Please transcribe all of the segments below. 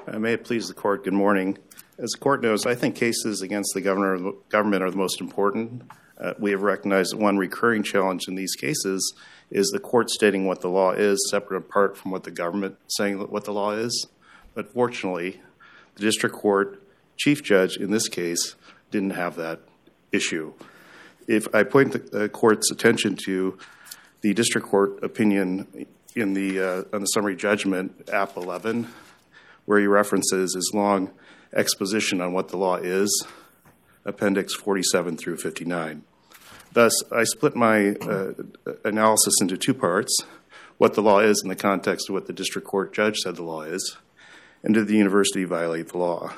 May it please the Court, good morning. As the Court knows, I think cases against the government are the most important. We have recognized that one recurring challenge in these cases is the Court stating what the law is, separate and apart from what the government saying what the law is. But fortunately, the District Court Chief Judge in this case didn't have that issue. If I point the Court's attention to the District Court opinion on the summary judgment, App 11, where he references his long exposition on what the law is, Appendix 47 through 59. Thus, I split my analysis into two parts: what the law is in the context of what the District Court Judge said the law is, and did the university violate the law.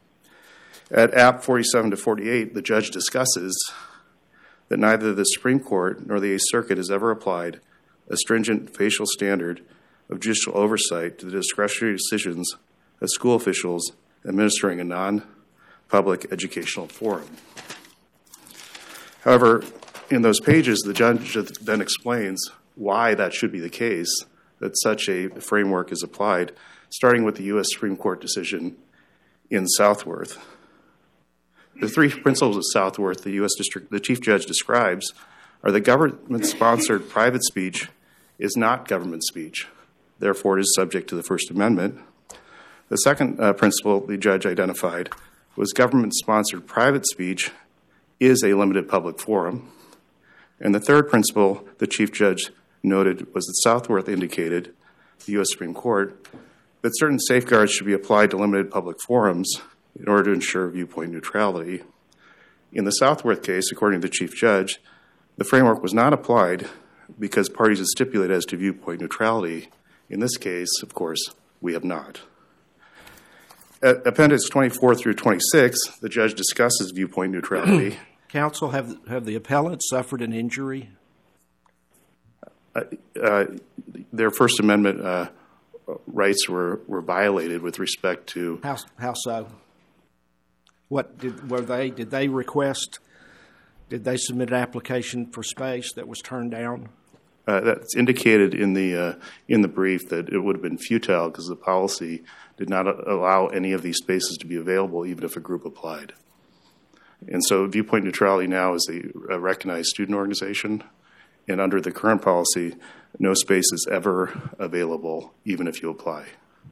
At App 47 to 48, the judge discusses that neither the Supreme Court nor the Eighth Circuit has ever applied a stringent facial standard of judicial oversight to the discretionary decisions of school officials administering a non-public educational forum. However, in those pages, the judge then explains why that should be the case, that such a framework is applied, starting with the U.S. Supreme Court decision in Southworth. The three principles of Southworth the Chief Judge describes are that government-sponsored private speech is not government speech. Therefore, it is subject to the First Amendment. The second principle the judge identified was government-sponsored private speech is a limited public forum. And the third principle the Chief Judge noted was that Southworth indicated, the U.S. Supreme Court, that certain safeguards should be applied to limited public forums in order to ensure viewpoint neutrality. In the Southworth case, according to the Chief Judge, the framework was not applied because parties had stipulated as to viewpoint neutrality. In this case, of course, we have not. At Appendix 24 through 26, the judge discusses viewpoint neutrality. Counsel, have the appellants suffered an injury? Their First Amendment rights were violated with respect to... How so? Did they submit an application for space that was turned down? That's indicated in the brief that it would have been futile because the policy did not allow any of these spaces to be available, even if a group applied. And so viewpoint neutrality now is a recognized student organization, and under the current policy, no space is ever available, even if you apply.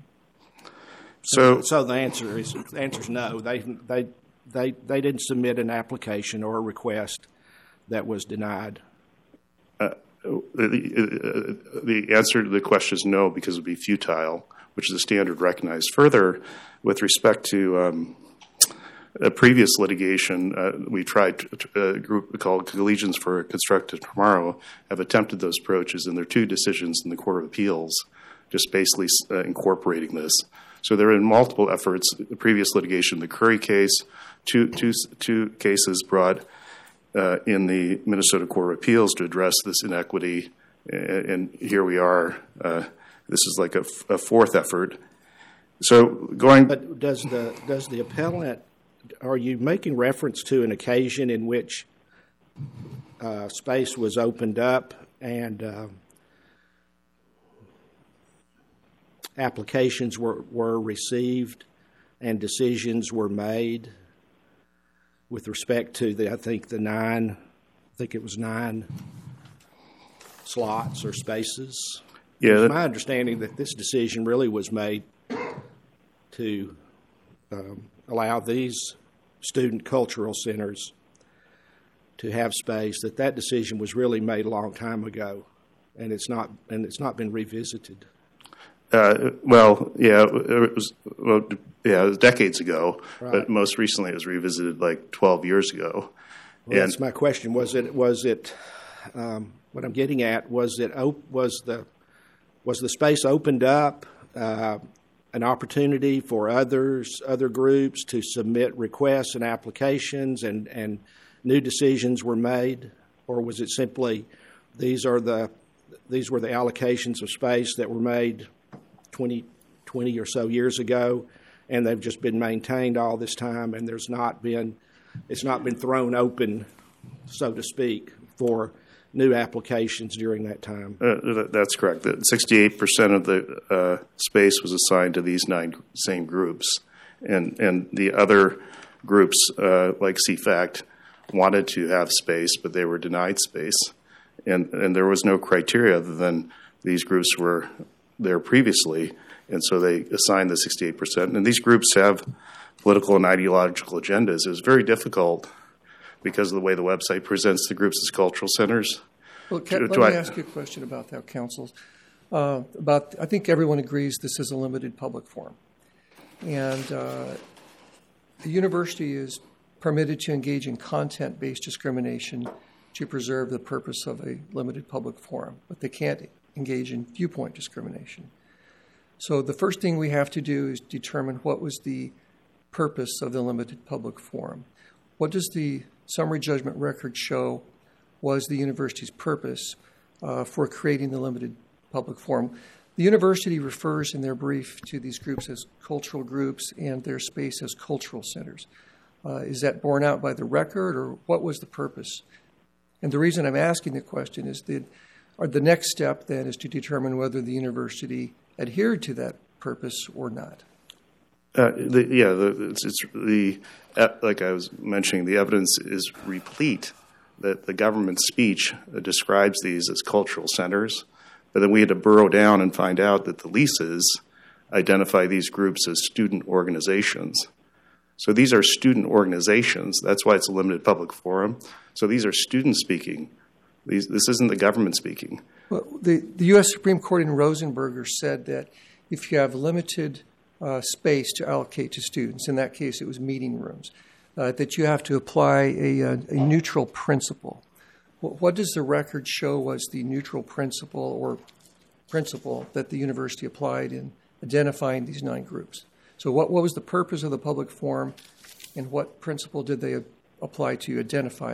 So the answer is no. They didn't submit an application or a request that was denied. The answer to the question is no, because it would be futile, which is a standard recognized. Further, with respect to a previous litigation, we tried a group called Collegians for a Constructive Tomorrow have attempted those approaches, and there are two decisions in the Court of Appeals just basically incorporating this. So there have been multiple efforts. The previous litigation, the Curry case, two cases brought in the Minnesota Court of Appeals to address this inequity, and here we are. This is like a fourth effort. So going. But does the appellant? Are you making reference to an occasion in which space was opened up and applications were received and decisions were made with respect to I think it was 9 slots or spaces? Yeah. It's my understanding that this decision really was made to allow these student cultural centers to have space. That decision was really made a long time ago, and it's not been revisited. It was decades ago, right. But most recently it was revisited like 12 years ago. Well, that's my question. Was it? What I'm getting at was the space opened up an opportunity for other groups to submit requests and applications, and new decisions were made, or was it simply these were the allocations of space that were made 20 or so years ago, and they've just been maintained all this time, and it's not been thrown open, so to speak, for new applications during that time. That's correct. 68% of the space was assigned to these 9 same groups, and the other groups, like CFACT, wanted to have space, but they were denied space, and there was no criteria other than these groups were there previously, and so they assigned the 68%. And these groups have political and ideological agendas. It was very difficult because of the way the website presents the groups as cultural centers. Well, let me ask you a question about that, counsel. I think everyone agrees this is a limited public forum. And the university is permitted to engage in content-based discrimination to preserve the purpose of a limited public forum, but they can't engage in viewpoint discrimination. So the first thing we have to do is determine what was the purpose of the limited public forum. What does the summary judgment record show was the university's purpose for creating the limited public forum? The university refers in their brief to these groups as cultural groups and their space as cultural centers. Is that borne out by the record, or what was the purpose? And the reason I'm asking the question is the next step then is to determine whether the university adhered to that purpose or not. Like I was mentioning, the evidence is replete that the government speech describes these as cultural centers, but then we had to burrow down and find out that the leases identify these groups as student organizations. So these are student organizations. That's why it's a limited public forum. So these are students speaking. This isn't the government speaking. Well, the U.S. Supreme Court in Rosenberger said that if you have limited space to allocate to students, in that case it was meeting rooms, that you have to apply a neutral principle. What does the record show was the neutral principle that the university applied in identifying these 9 groups? So what was the purpose of the public forum, and what principle did they apply to identify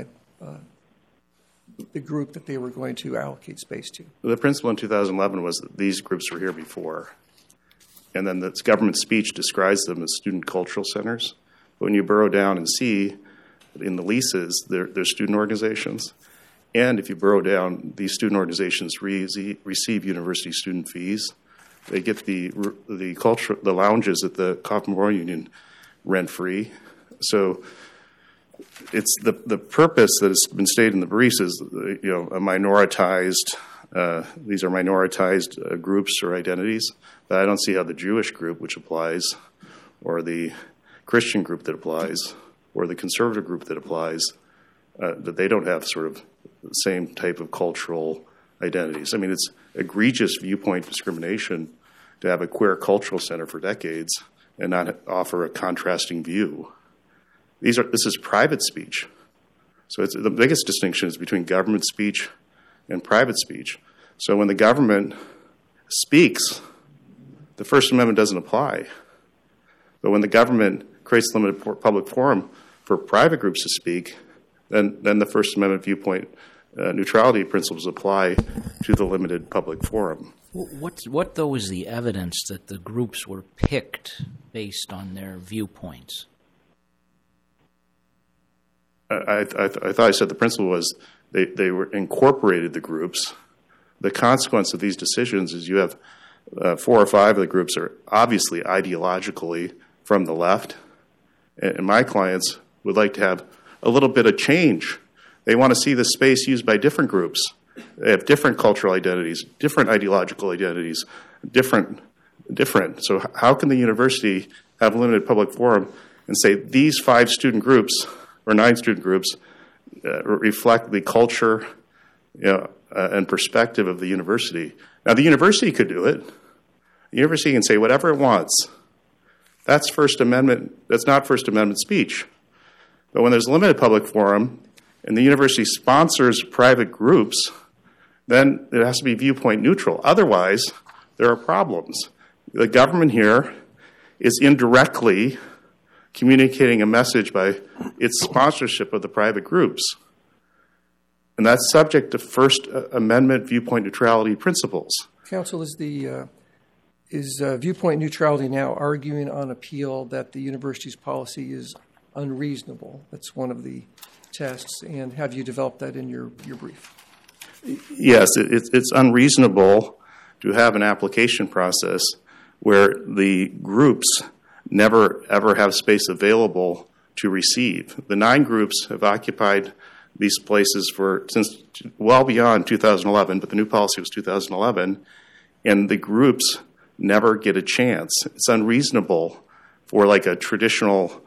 the group that they were going to allocate space to? The principle in 2011 was that these groups were here before, and then the government speech describes them as student cultural centers. But when you burrow down and see in the leases, they're student organizations, and if you burrow down, these student organizations receive university student fees. They get the lounges at the Kaufman Memorial Union rent free. So it's the purpose that has been stated in the briefs is a minoritized. These are minoritized groups or identities. But I don't see how the Jewish group, which applies, or the Christian group that applies, or the conservative group that applies, that they don't have sort of the same type of cultural identities. I mean, it's egregious viewpoint discrimination to have a queer cultural center for decades and not offer a contrasting view. This is private speech. So the biggest distinction is between government speech and private speech. So when the government speaks, the First Amendment doesn't apply. But when the government creates a limited public forum for private groups to speak, then the First Amendment viewpoint neutrality principles apply to the limited public forum. What though is the evidence that the groups were picked based on their viewpoints? I thought I said the principle was they were incorporated the groups. The consequence of these decisions is you have 4 or 5 of the groups are obviously ideologically from the left, and my clients would like to have a little bit of change. They want to see the space used by different groups. They have different cultural identities, different ideological identities, different. So how can the university have a limited public forum and say these 5 student groups or 9 student groups reflect the culture and perspective of the university? Now, the university could do it. The university can say whatever it wants. That's First Amendment. That's not First Amendment speech. But when there's a limited public forum and the university sponsors private groups, then it has to be viewpoint neutral. Otherwise, there are problems. The government here is indirectly communicating a message by its sponsorship of the private groups. And that's subject to First Amendment viewpoint neutrality principles. Counsel, is viewpoint neutrality now arguing on appeal that the university's policy is unreasonable? That's one of the tests. And have you developed that in your brief? Yes, it's unreasonable to have an application process where the groups never ever have space available to receive. The 9 groups have occupied these places since well beyond 2011, but the new policy was 2011, and the groups never get a chance. It's unreasonable for like a traditional,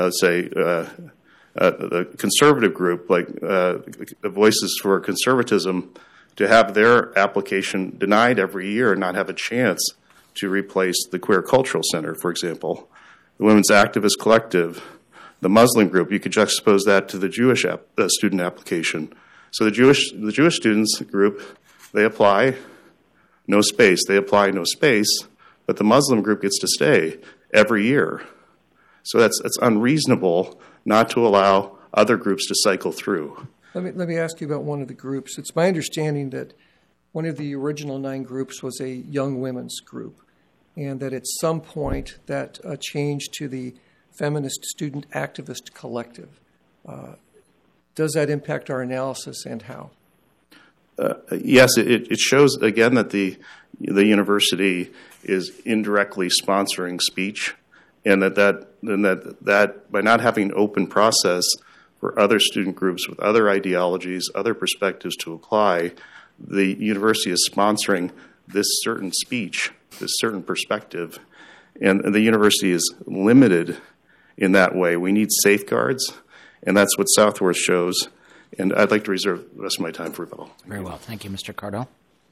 the conservative group, like Voices for Conservatism, to have their application denied every year and not have a chance to replace the Queer Cultural Center, for example. The Women's Activist Collective, the Muslim group, you could juxtapose that to the Jewish student application. So the Jewish students group, they apply, no space. They apply, no space, but the Muslim group gets to stay every year. So that's unreasonable not to allow other groups to cycle through. Let me ask you about one of the groups. It's my understanding that one of the original 9 groups was a young women's group, and that at some point that changed to the Feminist Student Activist Collective. Does that impact our analysis, and how? Yes, it shows again that the university is indirectly sponsoring speech, and that by not having an open process for other student groups with other ideologies, other perspectives to apply, the university is sponsoring this certain speech, this certain perspective, and the university is limited in that way. We need safeguards, and that's what Southworth shows. And I'd like to reserve the rest of my time for rebuttal. Very well. Thank you, Mr. Cardell.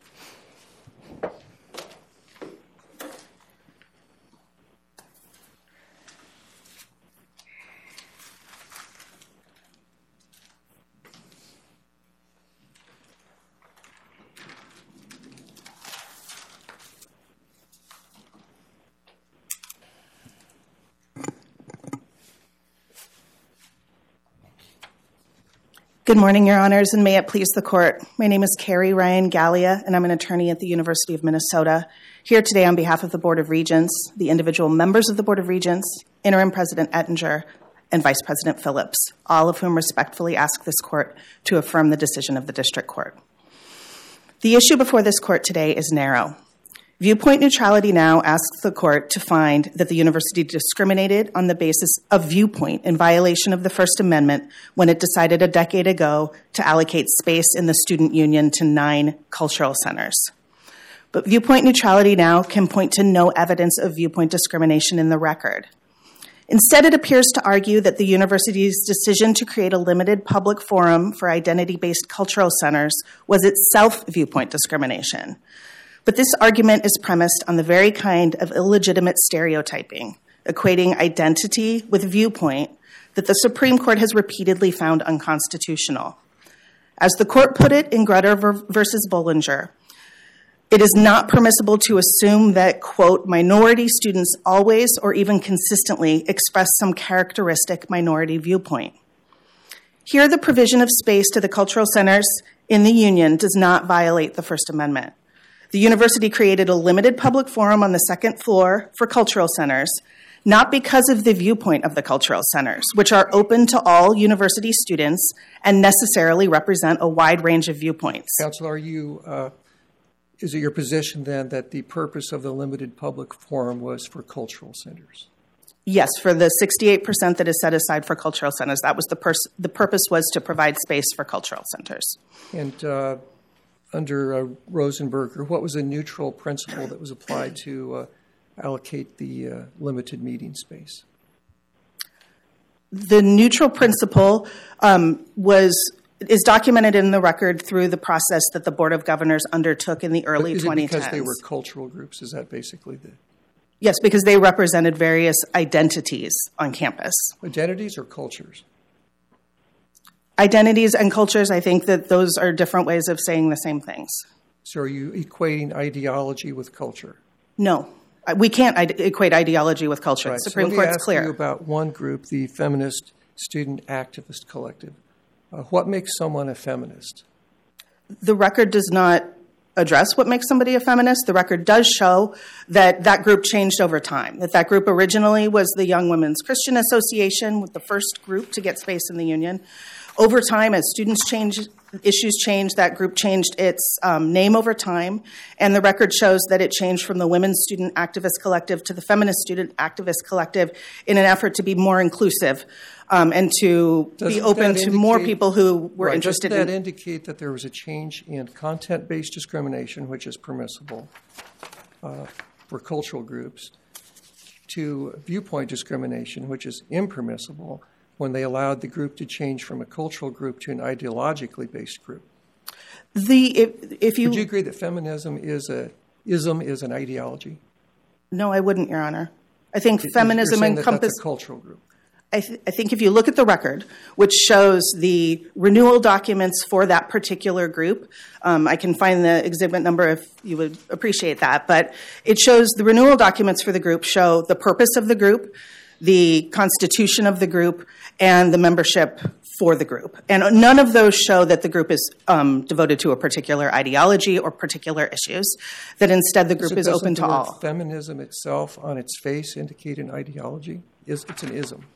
Good morning, Your Honors, and may it please the Court. My name is Carrie Ryan Gallia, and I'm an attorney at the University of Minnesota, here today on behalf of the Board of Regents, the individual members of the Board of Regents, Interim President Ettinger, and Vice President Phillips, all of whom respectfully ask this Court to affirm the decision of the District Court. The issue before this Court today is narrow. Viewpoint neutrality now asks the Court to find that the university discriminated on the basis of viewpoint in violation of the First Amendment when it decided a decade ago to allocate space in the student union to 9 cultural centers. But viewpoint neutrality now can point to no evidence of viewpoint discrimination in the record. Instead, it appears to argue that the university's decision to create a limited public forum for identity-based cultural centers was itself viewpoint discrimination. But this argument is premised on the very kind of illegitimate stereotyping, equating identity with viewpoint, that the Supreme Court has repeatedly found unconstitutional. As the Court put it in Grutter versus Bollinger, it is not permissible to assume that, quote, minority students always or even consistently express some characteristic minority viewpoint. Here, the provision of space to the cultural centers in the union does not violate the First Amendment. The university created a limited public forum on the second floor for cultural centers, not because of the viewpoint of the cultural centers, which are open to all university students and necessarily represent a wide range of viewpoints. Counsel, is it your position then that the purpose of the limited public forum was for cultural centers? Yes, for the 68% that is set aside for cultural centers, that was the purpose was to provide space for cultural centers. And under Rosenberger, what was the neutral principle that was applied to allocate the limited meeting space? The neutral principle is documented in the record through the process that the Board of Governors undertook in the early 2010s. Is it because they were cultural groups? Is that basically the... Yes, because they represented various identities on campus. Identities or cultures? Identities and cultures, I think that those are different ways of saying the same things. So are you equating ideology with culture? No. We can't equate ideology with culture. Right. The Supreme Court's clear. Let me ask you about one group, the Feminist Student Activist Collective. What makes someone a feminist? The record does not address what makes somebody a feminist. The record does show that that group changed over time, that group originally was the Young Women's Christian Association, with the first group to get space in the union. Over time, as students changed issues changed. That group changed its name over time, and the record shows that it changed from the Women's Student Activist Collective to the Feminist Student Activist Collective in an effort to be more inclusive and to be open to more people who were interested in. Doesn't that indicate that there was a change in content-based discrimination, which is permissible for cultural groups, to viewpoint discrimination, which is impermissible, when they allowed the group to change from a cultural group to an ideologically based group? Would you agree that feminism is an ideology? No, I wouldn't, Your Honor. I think feminism encompasses that's a cultural group. I think if you look at the record, which shows the renewal documents for that particular group, I can find the exhibit number if you would appreciate that, but it shows the renewal documents for the group show the purpose of the group, the constitution of the group, and the membership for the group. And none of those show that the group is devoted to a particular ideology or particular issues, that instead the group is open to all. Doesn't feminism itself on its face indicate an ideology? It's an ism.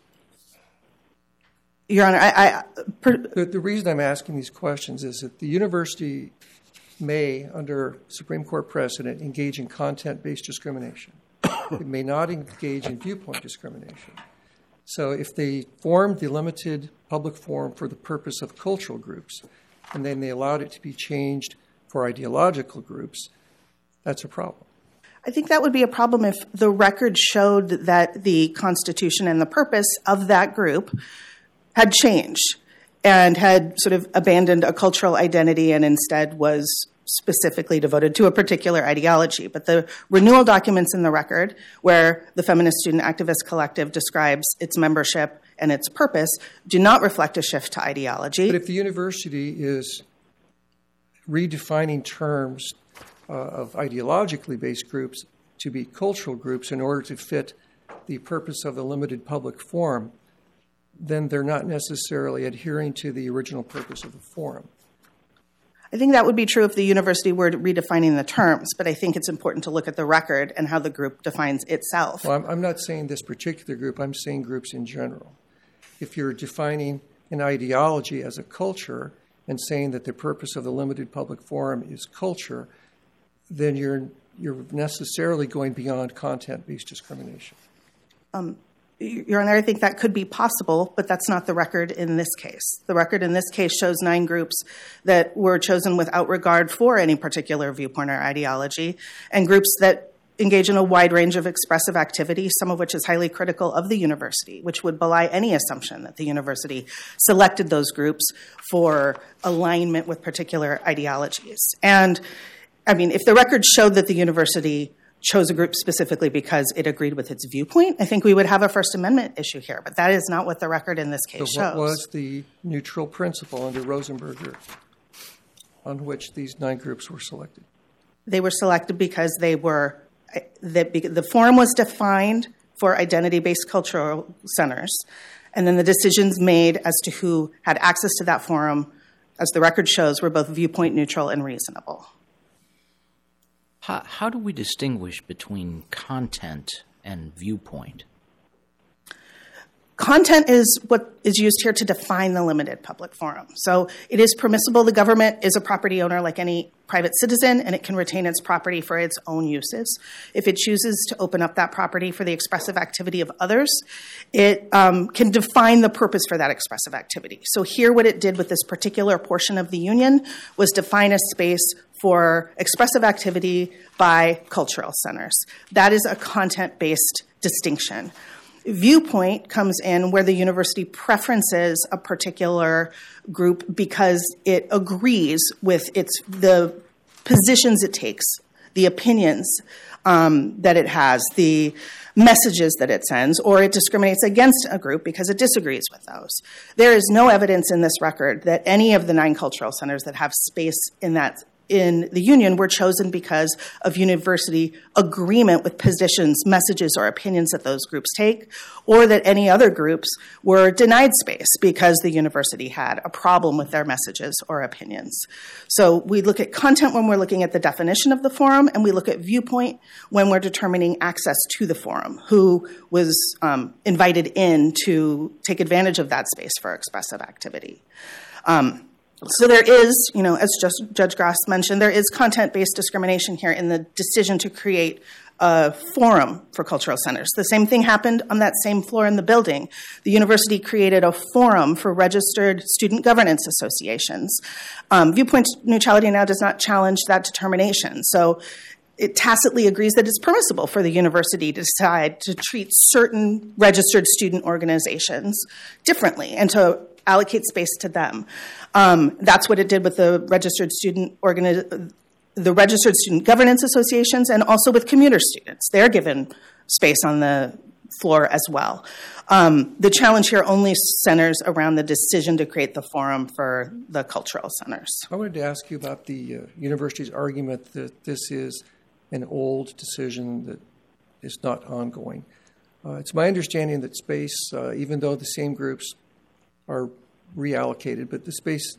Your Honor, the reason I'm asking these questions is that the university may, under Supreme Court precedent, engage in content-based discrimination. It may not engage in viewpoint discrimination. So if they formed the limited public forum for the purpose of cultural groups, and then they allowed it to be changed for ideological groups, that's a problem. I think that would be a problem if the record showed that the constitution and the purpose of that group had changed and had sort of abandoned a cultural identity and instead was specifically devoted to a particular ideology. But the renewal documents in the record, where the Feminist Student Activist Collective describes its membership and its purpose, do not reflect a shift to ideology. But if the university is redefining terms of ideologically based groups to be cultural groups in order to fit the purpose of the limited public forum, then they're not necessarily adhering to the original purpose of the forum. I think that would be true if the university were redefining the terms, but I think it's important to look at the record and how the group defines itself. Well, I'm not saying this particular group, I'm saying groups in general. If you're defining an ideology as a culture and saying that the purpose of the limited public forum is culture, then you're necessarily going beyond content-based discrimination. Your Honor, I think that could be possible, but that's not the record in this case. The record in this case shows 9 groups that were chosen without regard for any particular viewpoint or ideology, and groups that engage in a wide range of expressive activity, some of which is highly critical of the university, which would belie any assumption that the university selected those groups for alignment with particular ideologies. And, I mean, if the record showed that the university chose a group specifically because it agreed with its viewpoint, I think we would have a First Amendment issue here. But that is not what the record in this case shows. So what was the neutral principle under Rosenberger on which these 9 groups were selected? They were selected because the forum was defined for identity-based cultural centers, and then the decisions made as to who had access to that forum, as the record shows, were both viewpoint neutral and reasonable. How do we distinguish between content and viewpoint? Content is what is used here to define the limited public forum. So it is permissible. The government is a property owner like any private citizen, and it can retain its property for its own uses. If it chooses to open up that property for the expressive activity of others, it can define the purpose for that expressive activity. So here what it did with this particular portion of the union was define a space for expressive activity by cultural centers. That is a content-based distinction. Viewpoint comes in where the university preferences a particular group because it agrees with the positions it takes, the opinions that it has, the messages that it sends, or it discriminates against a group because it disagrees with those. There is no evidence in this record that any of the 9 cultural centers that have space in the union were chosen because of university agreement with positions, messages, or opinions that those groups take, or that any other groups were denied space because the university had a problem with their messages or opinions. So we look at content when we're looking at the definition of the forum, and we look at viewpoint when we're determining access to the forum, who was invited in to take advantage of that space for expressive activity. So there is, as Judge Grass mentioned, there is content-based discrimination here in the decision to create a forum for cultural centers. The same thing happened on that same floor in the building. The university created a forum for registered student governance associations. Viewpoint neutrality now does not challenge that determination. So it tacitly agrees that it's permissible for the university to decide to treat certain registered student organizations differently and to allocate space to them. That's what it did with the registered student governance associations, and also with commuter students. They're given space on the floor as well. The challenge here only centers around the decision to create the forum for the cultural centers. I wanted to ask you about the university's argument that this is an old decision that is not ongoing. It's my understanding that space, even though the same groups are reallocated, but the space,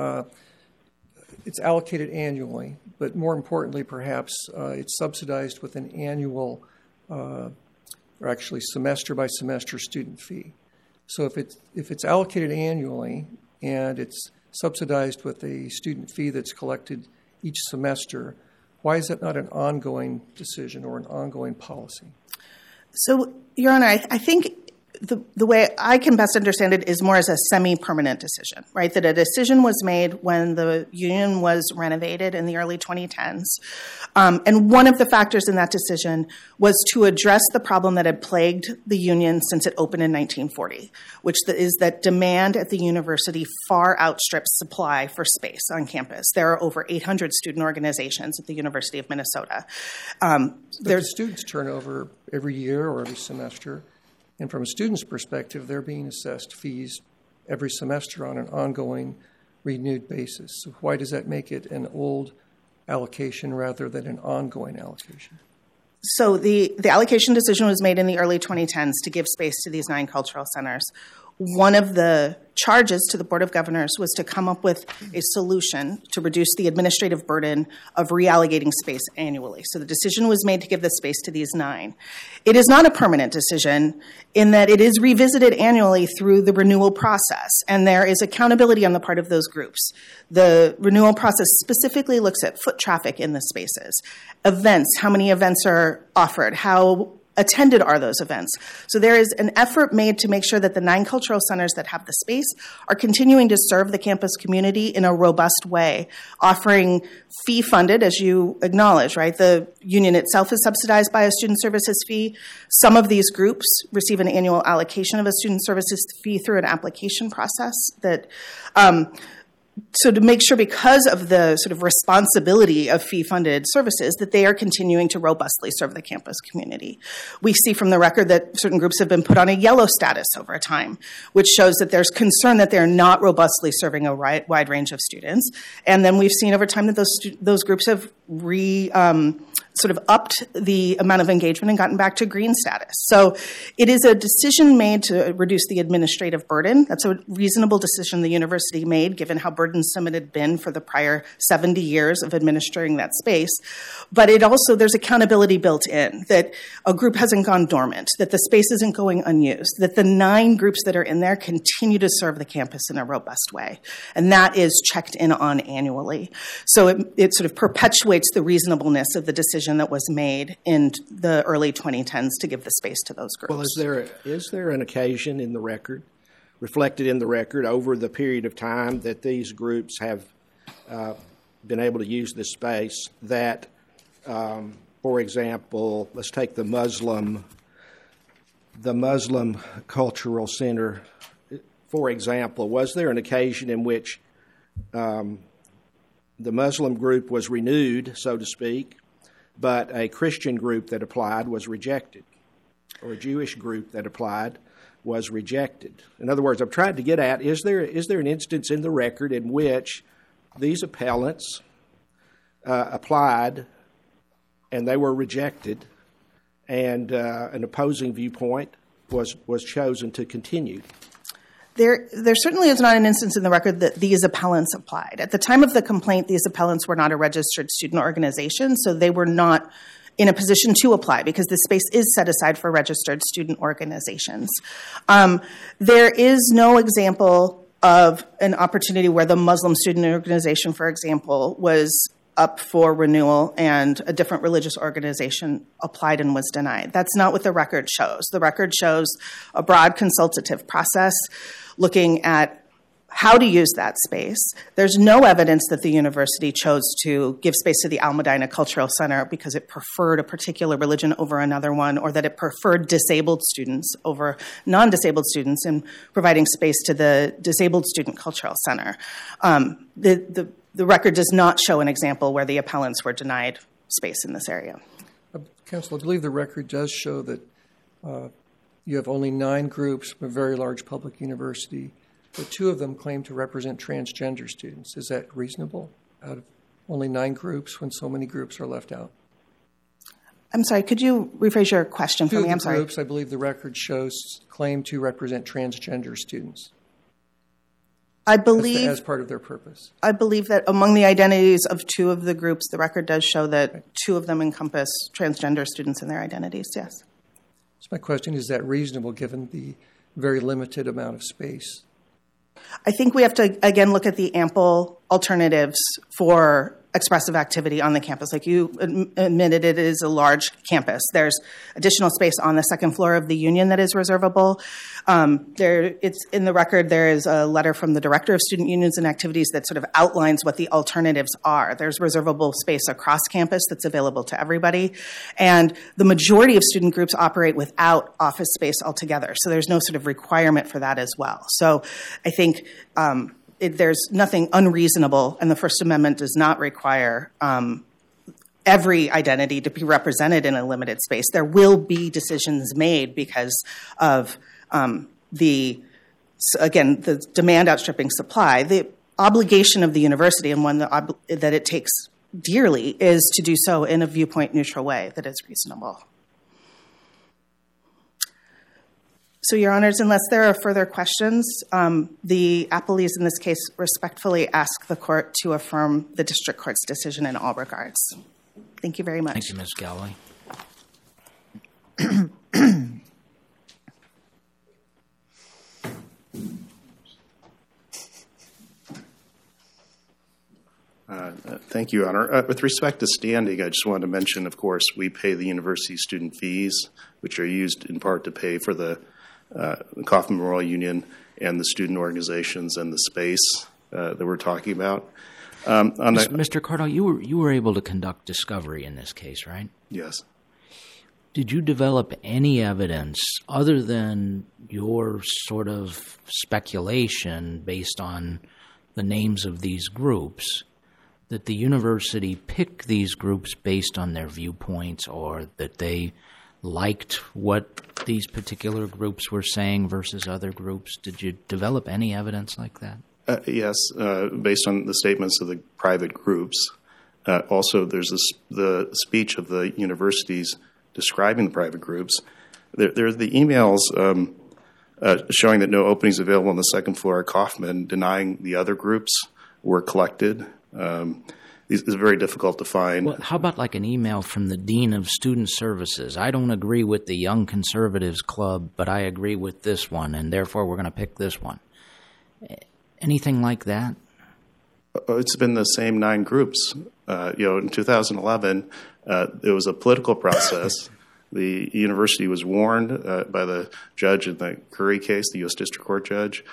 it's allocated annually, but more importantly, perhaps, it's subsidized with an annual, or actually semester-by-semester student fee. So if it's allocated annually and it's subsidized with a student fee that's collected each semester, why is that not an ongoing decision or an ongoing policy? So, Your Honor, I think the way I can best understand it is more as a semi-permanent decision, right? That a decision was made when the union was renovated in the early 2010s. And one of the factors in that decision was to address the problem that had plagued the union since it opened in 1940, which is that demand at the university far outstrips supply for space on campus. There are over 800 student organizations at the University of Minnesota. There's students turnover every year or every semester. And from a student's perspective, they're being assessed fees every semester on an ongoing, renewed basis. So why does that make it an old allocation rather than an ongoing allocation? So the allocation decision was made in the early 2010s to give space to these 9 cultural centers. One of the charges to the Board of Governors was to come up with a solution to reduce the administrative burden of reallocating space annually. So the decision was made to give the space to these 9. It is not a permanent decision in that it is revisited annually through the renewal process, and there is accountability on the part of those groups. The renewal process specifically looks at foot traffic in the spaces, events, how many events are offered, how attended are those events. So there is an effort made to make sure that the 9 cultural centers that have the space are continuing to serve the campus community in a robust way, offering fee-funded, as you acknowledge, right? The union itself is subsidized by a student services fee. Some of these groups receive an annual allocation of a student services fee through an application process that so to make sure, because of the sort of responsibility of fee-funded services, that they are continuing to robustly serve the campus community. We see from the record that certain groups have been put on a yellow status over time, which shows that there's concern that they're not robustly serving a wide range of students. And then we've seen over time that those groups have sort of upped the amount of engagement and gotten back to green status. So it is a decision made to reduce the administrative burden. That's a reasonable decision the university made, given how burdensome it had been for the prior 70 years of administering that space. But it also, there's accountability built in, that a group hasn't gone dormant, that the space isn't going unused, that the 9 groups that are in there continue to serve the campus in a robust way. And that is checked in on annually. So it sort of perpetuates the reasonableness of the decision that was made in the early 2010s to give the space to those groups. Well, is there an occasion in the record, reflected in the record, over the period of time that these groups have been able to use this space that, for example, let's take the Muslim Cultural Center, for example, was there an occasion in which the Muslim group was renewed, so to speak, but a Christian group that applied was rejected, or a Jewish group that applied was rejected? In other words, I'm trying to get at, is there an instance in the record in which these appellants applied and they were rejected, and an opposing viewpoint was chosen to continue? There certainly is not an instance in the record that these appellants applied. At the time of the complaint, these appellants were not a registered student organization, so they were not in a position to apply because the space is set aside for registered student organizations. There is no example of an opportunity where the Muslim Student Organization, for example, was up for renewal and a different religious organization applied and was denied. That's not what the record shows. The record shows a broad consultative process looking at how to use that space. There's no evidence that the university chose to give space to the Al Medina Cultural Center because it preferred a particular religion over another one, or that it preferred disabled students over non-disabled students in providing space to the Disabled Student Cultural Center. The record does not show an example where the appellants were denied space in this area. Counsel, I believe the record does show that you have only 9 groups from a very large public university, but 2 of them claim to represent transgender students. Is that reasonable out of only 9 groups when so many groups are left out? I'm sorry, could you rephrase your question for me? I'm sorry. 2 of the groups, I believe the record shows, claim to represent transgender students. I believe, as part of their purpose. I believe that among the identities of 2 of the groups, the record does show that 2 of them encompass transgender students in their identities, yes. So my question, is that reasonable given the very limited amount of space? I think we have to, again, look at the ample alternatives for expressive activity on the campus. Like you admitted, it is a large campus. There's additional space on the second floor of the Union that is reservable. It's in the record, there is a letter from the Director of Student Unions and Activities that sort of outlines what the alternatives are. There's reservable space across campus that's available to everybody. And the majority of student groups operate without office space altogether. So there's no sort of requirement for that as well. So I think there's nothing unreasonable, and the First Amendment does not require every identity to be represented in a limited space. There will be decisions made because of the demand outstripping supply. The obligation of the university, and one that it takes dearly, is to do so in a viewpoint neutral way that is reasonable. So, Your Honors, unless there are further questions, the appellees in this case respectfully ask the court to affirm the district court's decision in all regards. Thank you very much. Thank you, Ms. Galloway. Thank you, Your Honor. With respect to standing, I just wanted to mention, of course, we pay the university student fees, which are used in part to pay for the Kauffman Memorial Union and the student organizations and the space that we're talking about. Mr. Cardall, you were able to conduct discovery in this case, right? Yes. Did you develop any evidence other than your sort of speculation based on the names of these groups that the university picked these groups based on their viewpoints, or that they liked what these particular groups were saying versus other groups? Did you develop any evidence like that? Yes, based on the statements of the private groups. Also, there's the speech of the universities describing the private groups. There are the emails showing that no openings available on the second floor at Kauffman, denying the other groups were collected. It's very difficult to find. Well, how about like an email from the Dean of Student Services? I don't agree with the Young Conservatives Club, but I agree with this one, and therefore we're going to pick this one. Anything like that? It's been the same 9 groups. In 2011, it was a political process. The university was warned by the judge in the Curry case, the U.S. District Court judge,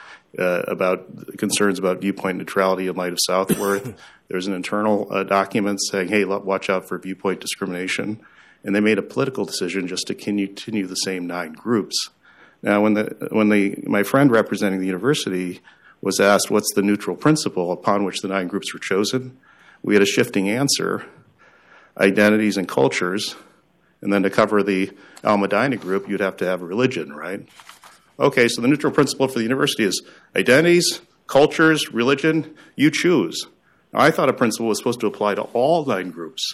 about concerns about viewpoint neutrality in light of Southworth. There's an internal document saying, hey, watch out for viewpoint discrimination. And they made a political decision just to continue the same 9 groups. Now, when my friend representing the university was asked what's the neutral principle upon which the 9 groups were chosen, we had a shifting answer: identities and cultures. And then to cover the Al Medina group, you'd have to have a religion, right? Okay, so the neutral principle for the university is identities, cultures, religion, you choose. Now, I thought a principle was supposed to apply to all 9 groups.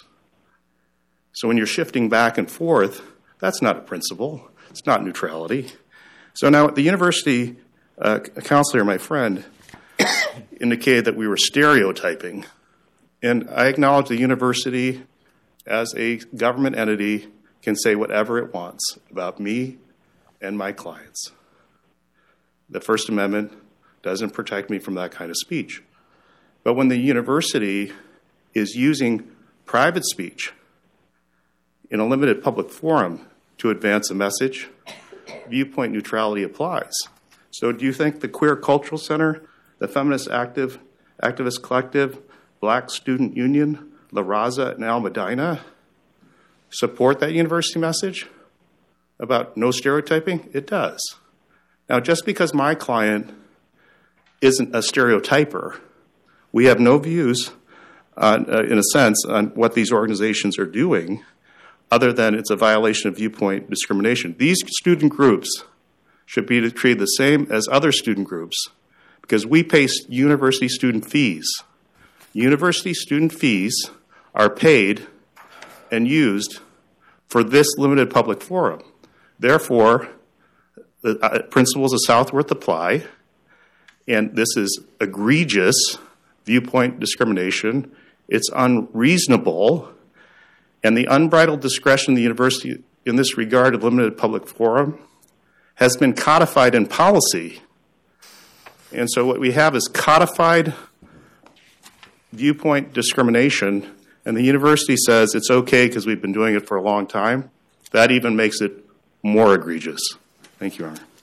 So when you're shifting back and forth, that's not a principle. It's not neutrality. So now the university counselor, my friend, indicated that we were stereotyping. And I acknowledge the university, as a government entity, can say whatever it wants about me and my clients. The First Amendment doesn't protect me from that kind of speech. But when the university is using private speech in a limited public forum to advance a message, viewpoint neutrality applies. So do you think the Queer Cultural Center, the Feminist Activist Collective, Black Student Union, La Raza, and Al Medina support that university message about no stereotyping? It does. Now, just because my client isn't a stereotyper, we have no views, in a sense, on what these organizations are doing, other than it's a violation of viewpoint discrimination. These student groups should be treated the same as other student groups because we pay university student fees. University student fees are paid and used for this limited public forum. Therefore, the principles of Southworth apply, and this is egregious viewpoint discrimination. It's unreasonable, and the unbridled discretion of the university in this regard of limited public forum has been codified in policy. And so what we have is codified viewpoint discrimination, and the university says it's okay because we've been doing it for a long time. That even makes it more egregious. Thank you, Your Honor.